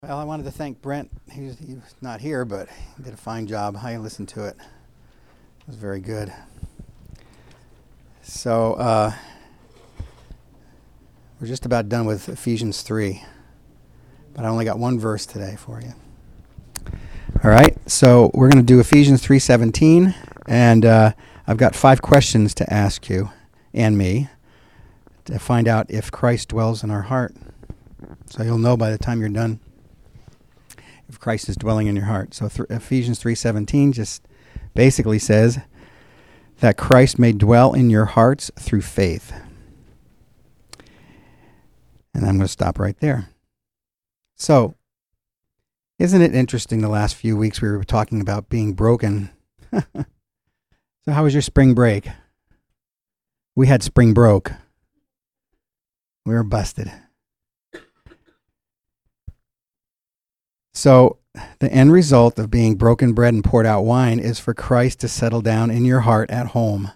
Well, I wanted to thank Brent. He's not here, but he did a fine job. I listened to it. It was very good. So, we're just about done with Ephesians 3, but I only got one verse today for you. All right, so we're going to do Ephesians 3:17, and I've got 5 questions to ask you and me to find out if Christ dwells in our heart. So you'll know by the time you're done if Christ is dwelling in your heart. So Ephesians 3:17 just basically says that Christ may dwell in your hearts through faith. And I'm going to stop right there. So, isn't it interesting the last few weeks we were talking about being broken? So how was your spring break? We had spring broke. We were busted. So the end result of being broken bread and poured out wine is for Christ to settle down in your heart at home.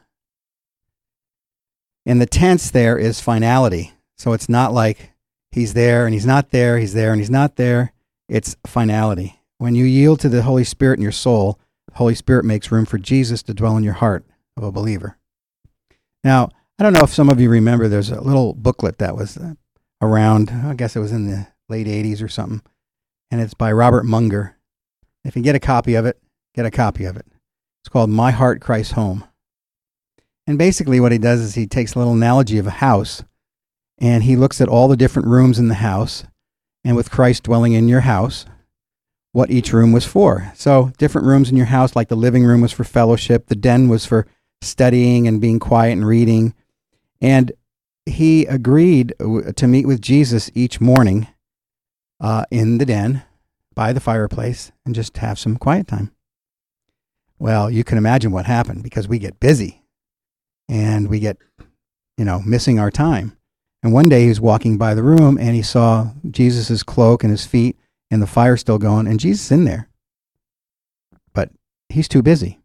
And the tense there is finality. So it's not like he's there and he's not there, he's there and he's not there. It's finality. When you yield to the Holy Spirit in your soul, the Holy Spirit makes room for Jesus to dwell in your heart of a believer. Now, I don't know if some of you remember, there's a little booklet that was around, I guess it was in the late 80s or something, and it's by Robert Munger. If you get a copy of it, get a copy of it. It's called My Heart Christ's Home. And basically what he does is he takes a little analogy of a house, and he looks at all the different rooms in the house, and with Christ dwelling in your house, what each room was for. So different rooms in your house, like the living room was for fellowship, the den was for studying and being quiet and reading. And he agreed to meet with Jesus each morning in the den by the fireplace and just have some quiet time. Well, you can imagine what happened because we get busy and we get, missing our time. And one day he was walking by the room and he saw Jesus' cloak and his feet and the fire still going and Jesus in there. But he's too busy.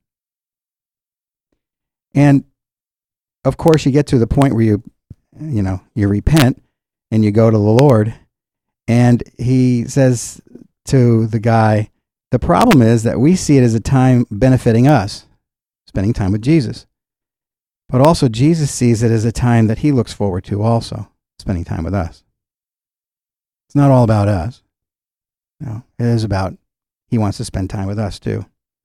And of course you get to the point where you repent and you go to the Lord, and he says to the guy, the problem is that we see it as a time benefiting us, spending time with Jesus. But also Jesus sees it as a time that he looks forward to also, spending time with us. It's not all about us. No, it is about he wants to spend time with us too.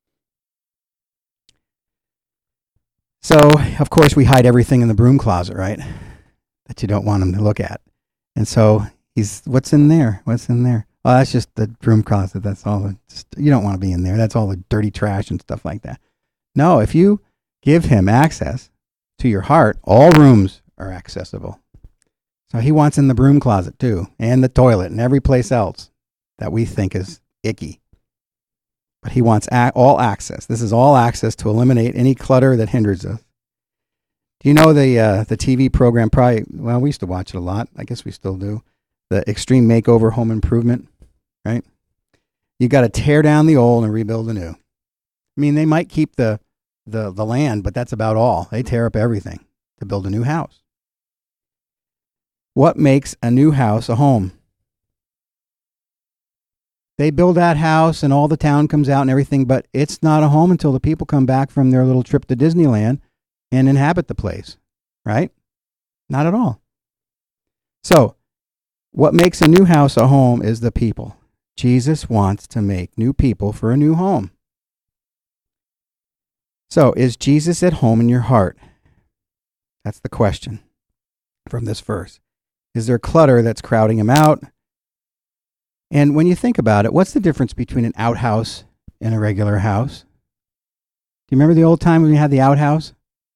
So, of course, we hide everything in the broom closet, right? That you don't want him to look at. And so what's in there? What's in there? Oh, that's just the broom closet. That's all. You don't want to be in there. That's all the dirty trash and stuff like that. No, if you give him access to your heart, all rooms are accessible. So he wants in the broom closet too, and the toilet, and every place else that we think is icky. But he wants all access. This is all access to eliminate any clutter that hinders us. Do you know the TV program? We used to watch it a lot. I guess we still do. The Extreme Makeover Home Improvement, right? You got to tear down the old and rebuild the new. I mean, they might keep the land, but that's about all. They tear up everything to build a new house. What makes a new house a home? They build that house and all the town comes out and everything, but it's not a home until the people come back from their little trip to Disneyland and inhabit the place, right? Not at all. So, what makes a new house a home is the people. Jesus wants to make new people for a new home. So, is Jesus at home in your heart? That's the question from this verse. Is there clutter that's crowding him out? And when you think about it, what's the difference between an outhouse and a regular house? Do you remember the old time when you had the outhouse?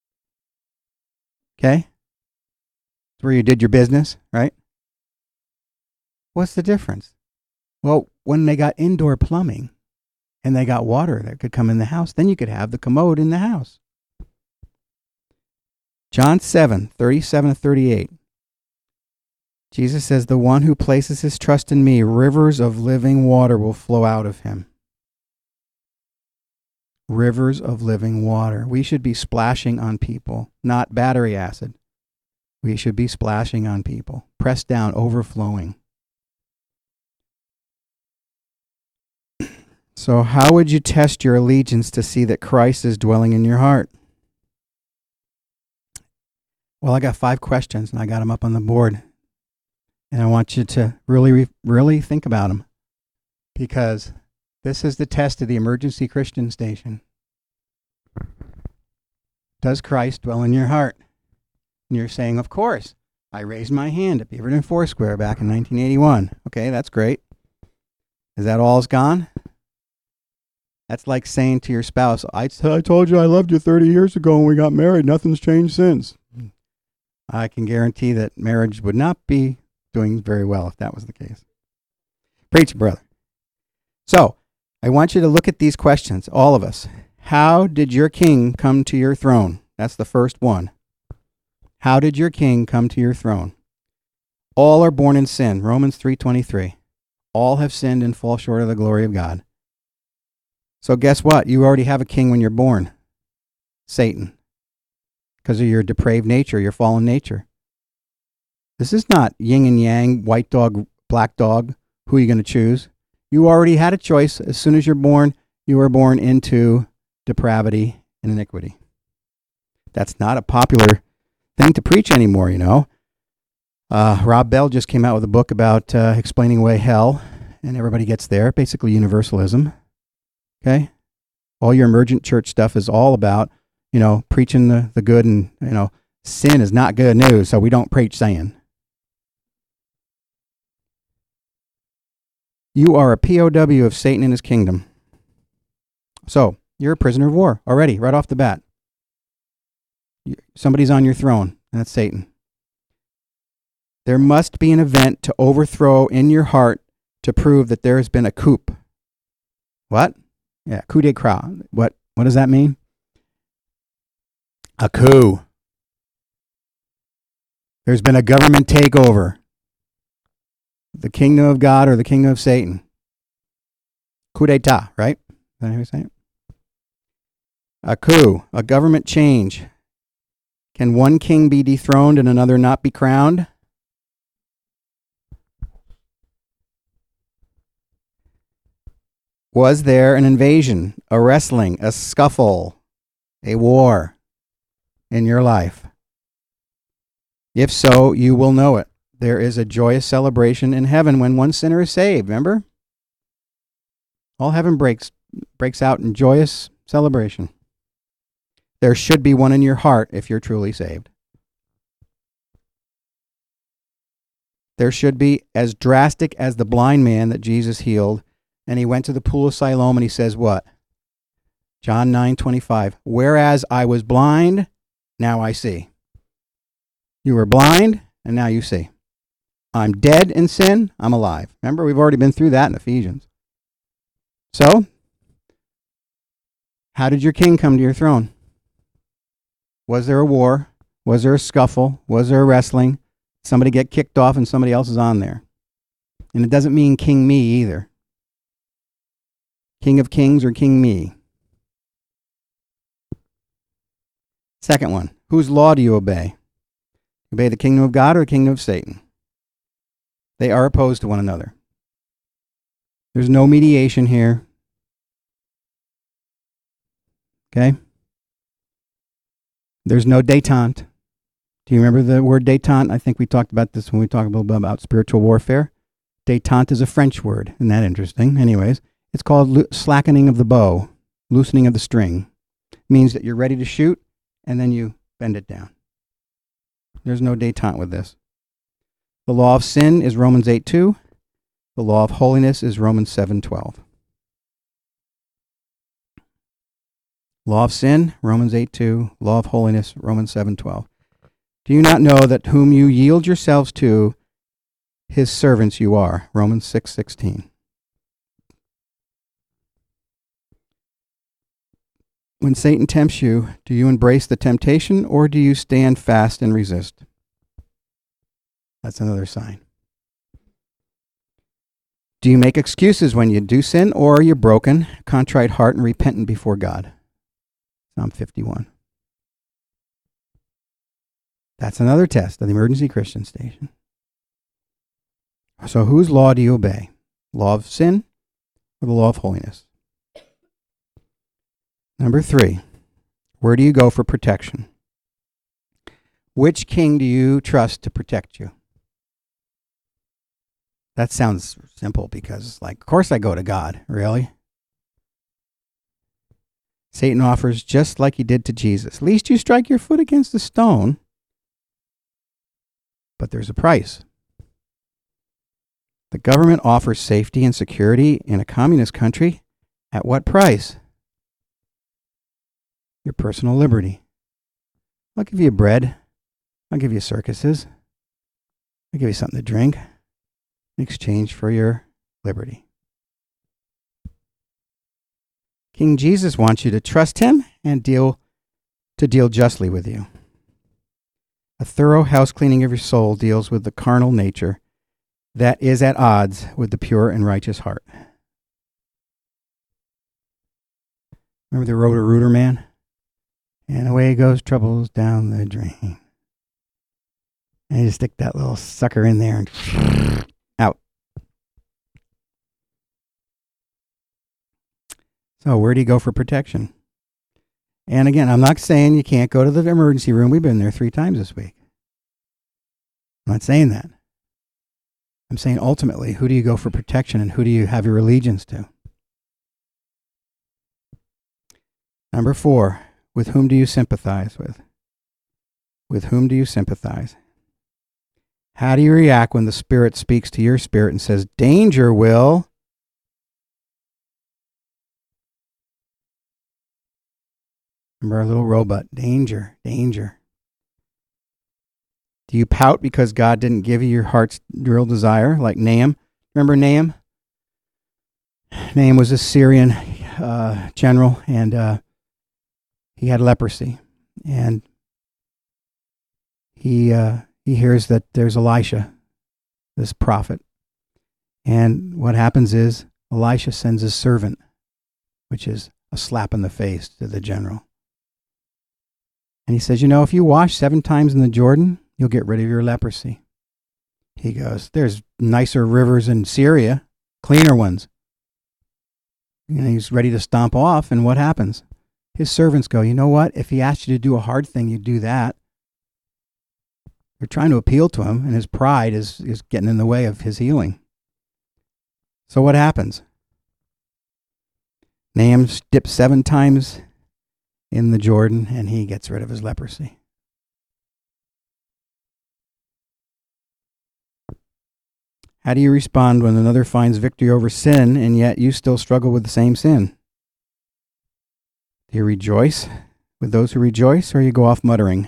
Okay? It's where you did your business, right? What's the difference? Well, when they got indoor plumbing and they got water that could come in the house, then you could have the commode in the house. John 7:37-38. Jesus says, the one who places his trust in me, rivers of living water will flow out of him. Rivers of living water. We should be splashing on people, not battery acid. We should be splashing on people, pressed down, overflowing. So how would you test your allegiance to see that Christ is dwelling in your heart? Well, I got 5 questions, and I got them up on the board. And I want you to really think about them, because this is the test of the Emergency Christian Station. Does Christ dwell in your heart? And you're saying, of course. I raised my hand at Beaverton Foursquare back in 1981. Okay, that's great. Is that all is gone? That's like saying to your spouse, I told you I loved you 30 years ago when we got married. Nothing's changed since. I can guarantee that marriage would not be doing very well if that was the case. Preach, brother. So, I want you to look at these questions, all of us. How did your king come to your throne? That's the first one. How did your king come to your throne? All are born in sin. Romans 3:23. All have sinned and fall short of the glory of God. So guess what? You already have a king when you're born. Satan. Because of your depraved nature, your fallen nature. This is not yin and yang, white dog, black dog. Who are you going to choose? You already had a choice. As soon as you're born, you were born into depravity and iniquity. That's not a popular thing to preach anymore, you know. Rob Bell just came out with a book about explaining away hell, and everybody gets there. Basically universalism. Okay? All your emergent church stuff is all about, you know, preaching the good, and, you know, sin is not good news, so we don't preach sin. You are a POW of Satan and his kingdom. So, you're a prisoner of war already, right off the bat. Somebody's on your throne, and that's Satan. There must be an event to overthrow in your heart to prove that there has been a coup. What? Yeah, coup d'éclat. What does that mean? A coup. There's been a government takeover. The kingdom of God or the kingdom of Satan. Coup d'état, right? Is that how you say it? A coup, a government change. Can one king be dethroned and another not be crowned? Was there an invasion, a wrestling, a scuffle, a war in your life? If so, you will know it. There is a joyous celebration in heaven when one sinner is saved, remember? All heaven breaks out in joyous celebration. There should be one in your heart if you're truly saved. There should be, as drastic as the blind man that Jesus healed, and he went to the pool of Siloam and he says what? John 9:25. Whereas I was blind, now I see. You were blind, and now you see. I'm dead in sin, I'm alive. Remember, we've already been through that in Ephesians. So, how did your king come to your throne? Was there a war? Was there a scuffle? Was there a wrestling? Somebody get kicked off and somebody else is on there. And it doesn't mean King Me either. King of Kings or King Me. Second one, whose law do you obey? Obey the kingdom of God or the kingdom of Satan? They are opposed to one another. There's no mediation here. Okay? There's no détente. Do you remember the word détente? I think we talked about this when we talked a little bit about spiritual warfare. Détente is a French word. Isn't that interesting? Anyways, it's called slackening of the bow, loosening of the string. It means that you're ready to shoot, and then you bend it down. There's no détente with this. The law of sin is Romans 8:2. The law of holiness is Romans 7:12. Law of sin, Romans 8:2. Law of holiness, Romans 7:12. Do you not know that whom you yield yourselves to, his servants you are? Romans 6:16. When Satan tempts you, do you embrace the temptation or do you stand fast and resist? That's another sign. Do you make excuses when you do sin, or are you broken, contrite heart, and repentant before God? Psalm 51. That's another test of the Emergency Christian Station. So whose law do you obey? Law of sin or the law of holiness? Number 3, where do you go for protection? Which king do you trust to protect you? That sounds simple because, of course I go to God. Really? Satan offers just like he did to Jesus. Least you strike your foot against a stone. But there's a price. The government offers safety and security in a communist country. At what price? Your personal liberty. I'll give you bread. I'll give you circuses. I'll give you something to drink in exchange for your liberty. King Jesus wants you to trust him and deal justly with you. A thorough house cleaning of your soul deals with the carnal nature that is at odds with the pure and righteous heart. Remember the Roto-Rooter man? And away goes troubles down the drain. And you stick that little sucker in there and out. So where do you go for protection? And again, I'm not saying you can't go to the emergency room. We've been there 3 times this week. I'm not saying that. I'm saying ultimately, who do you go for protection and who do you have your allegiance to? Number 4, with whom do you sympathize with? With whom do you sympathize? How do you react when the Spirit speaks to your spirit and says, danger, Will? Remember our little robot, danger, danger. Do you pout because God didn't give you your heart's real desire, like Nahum? Remember Nahum? Nahum was a Syrian general, and he had leprosy. And he hears that there's Elisha, this prophet. And what happens is Elisha sends his servant, which is a slap in the face to the general. And he says, if you wash 7 times in the Jordan, you'll get rid of your leprosy. He goes, there's nicer rivers in Syria, cleaner ones. He's ready to stomp off, and what happens? His servants go, you know what? If he asked you to do a hard thing, you do that. They're trying to appeal to him, and his pride is getting in the way of his healing. So what happens? Nahum dips 7 times in the Jordan, and he gets rid of his leprosy. How do you respond when another finds victory over sin, and yet you still struggle with the same sin? Do you rejoice with those who rejoice, or you go off muttering?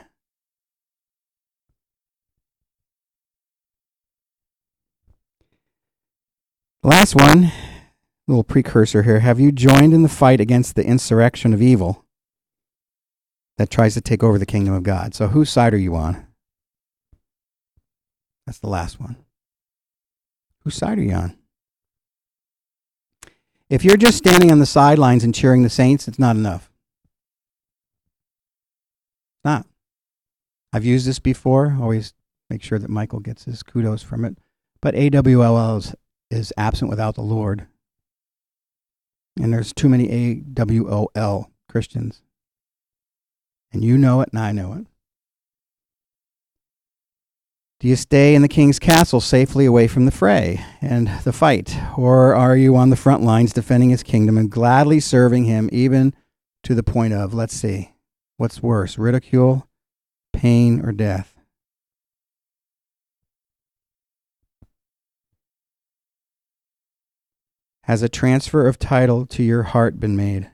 Last one, a little precursor here. Have you joined in the fight against the insurrection of evil that tries to take over the kingdom of God? So whose side are you on? That's the last one. Whose side are you on? If you're just standing on the sidelines and cheering the saints, it's not enough. It's not. I've used this before. Always make sure that Michael gets his kudos from it. But AWOL is absent without the Lord. And there's too many AWOL Christians. And you know it, and I know it. Do you stay in the king's castle safely away from the fray and the fight? Or are you on the front lines defending his kingdom and gladly serving him even to the point of, let's see, what's worse, ridicule, pain, or death? Has a transfer of title to your heart been made?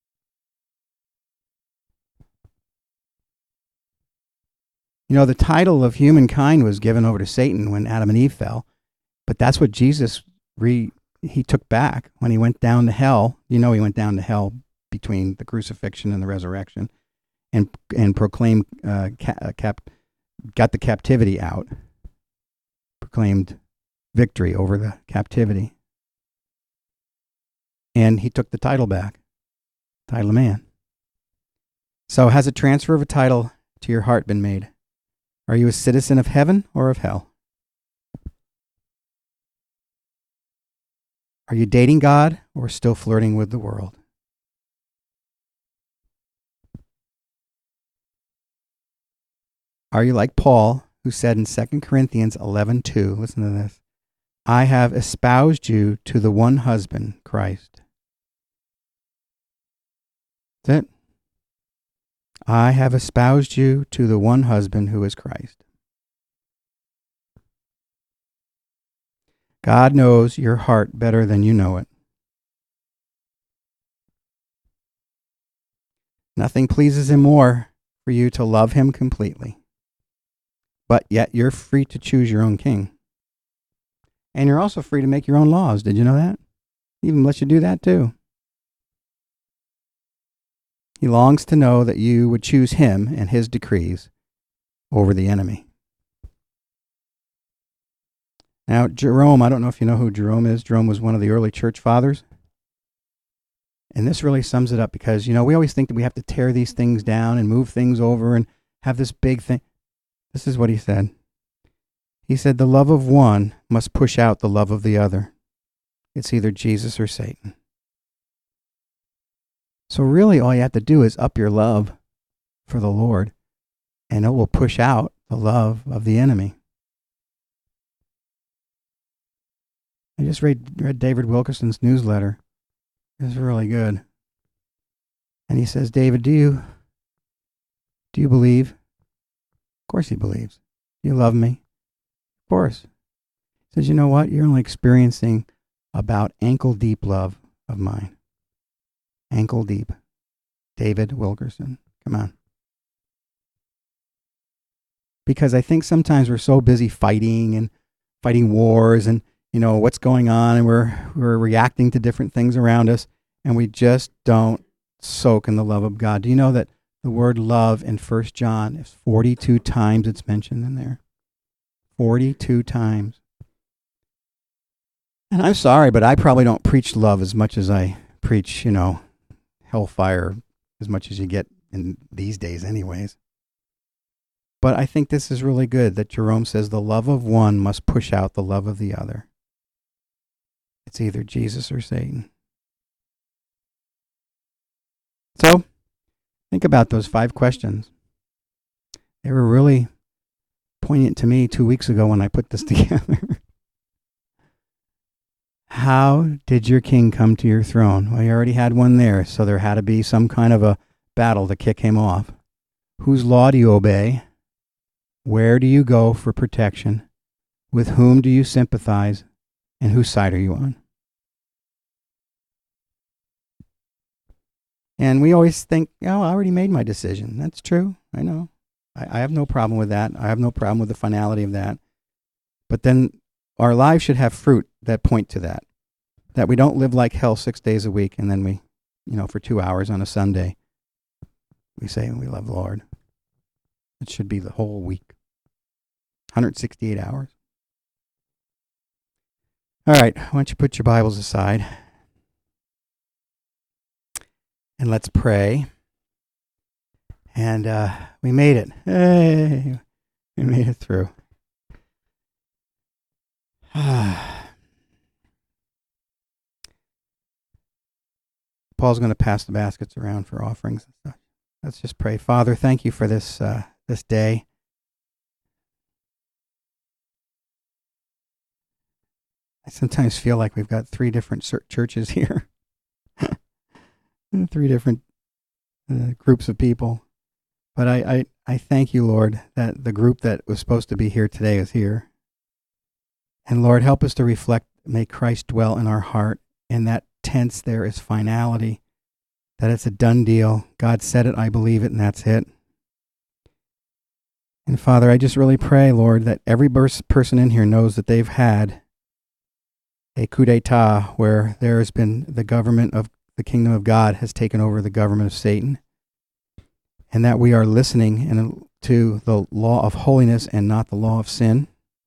The title of humankind was given over to Satan when Adam and Eve fell, but that's what Jesus he took back when he went down to hell. He went down to hell between the crucifixion and the resurrection, and proclaimed, got the captivity out, proclaimed victory over the captivity, and he took the title back, title of man. So has a transfer of a title to your heart been made? Are you a citizen of heaven or of hell? Are you dating God or still flirting with the world? Are you like Paul, who said in 2 Corinthians 11:2, listen to this, I have espoused you to the one husband, Christ. That's it. I have espoused you to the one husband who is Christ. God knows your heart better than you know it. Nothing pleases him more for you to love him completely. But yet you're free to choose your own king. And you're also free to make your own laws. Did you know that? He even lets you do that too. He longs to know that you would choose him and his decrees over the enemy. Now, Jerome, I don't know if you know who Jerome is. Jerome was one of the early church fathers. And this really sums it up because, we always think that we have to tear these things down and move things over and have this big thing. This is what he said. He said, the love of one must push out the love of the other. It's either Jesus or Satan. So really all you have to do is up your love for the Lord, and it will push out the love of the enemy. I just read David Wilkerson's newsletter. It's really good. And he says, David, do you believe? Of course he believes. Do you love me? Of course. He says, you know what? You're only experiencing about ankle deep love of mine. Ankle deep. David Wilkerson. Come on. Because I think sometimes we're so busy fighting wars and what's going on, and we're reacting to different things around us, and we just don't soak in the love of God. Do you know that the word love in 1 John is 42 times it's mentioned in there? 42 times. And I'm sorry, but I probably don't preach love as much as I preach, hellfire, as much as you get in these days anyways. But I think this is really good that Jerome says the love of one must push out the love of the other. It's either Jesus or Satan. So, think about those 5 questions. They were really poignant to me 2 weeks ago when I put this together. How did your king come to your throne? Well, you already had one there, so there had to be some kind of a battle to kick him off. Whose law do you obey? Where do you go for protection? With whom do you sympathize? And whose side are you on? And we always think, I already made my decision. That's true. I know. I have no problem with that. I have no problem with the finality of that. But then our lives should have fruit that point to that. That we don't live like hell 6 days a week and then we, for 2 hours on a Sunday, we say we love the Lord. It should be the whole week. 168 hours. All right, why don't you put your Bibles aside and let's pray. And we made it. Hey, we made it through. Paul's going to pass the baskets around for offerings and stuff. Let's just pray. Father, thank you for this day. I sometimes feel like we've got 3 different churches here. 3 different groups of people. But I thank you, Lord, that the group that was supposed to be here today is here. And Lord, help us to reflect, may Christ dwell in our heart. In that tense there is finality, that it's a done deal. God said it, I believe it, and that's it. And Father, I just really pray, Lord, that every person in here knows that they've had a coup d'etat where there has been the government of the kingdom of God has taken over the government of Satan, and that we are listening to the law of holiness and not the law of sin,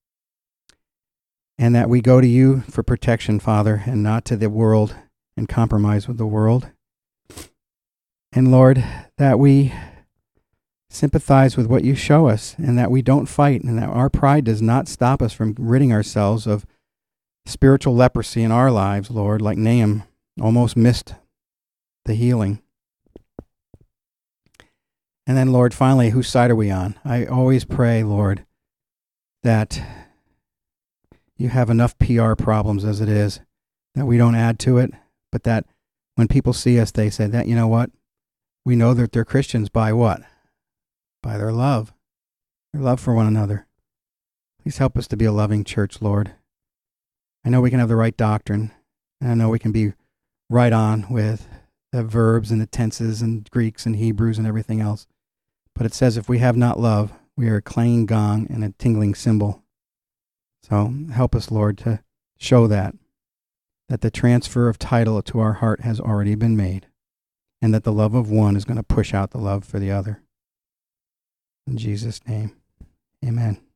and that we go to you for protection, Father, and not to the world and compromise with the world. And Lord, that we sympathize with what you show us, and that we don't fight, and that our pride does not stop us from ridding ourselves of spiritual leprosy in our lives, Lord, like Nahum almost missed the healing. And then, Lord, finally, whose side are we on? I always pray, Lord, that you have enough PR problems as it is, that we don't add to it, but that when people see us, they say that, you know what? We know that they're Christians by what? By their love for one another. Please help us to be a loving church, Lord. I know we can have the right doctrine, and I know we can be right on with the verbs and the tenses and Greeks and Hebrews and everything else. But it says if we have not love, we are a clanging gong and a tingling cymbal. So help us, Lord, to show that the transfer of title to our heart has already been made, and that the love of one is going to push out the love for the other. In Jesus' name, amen.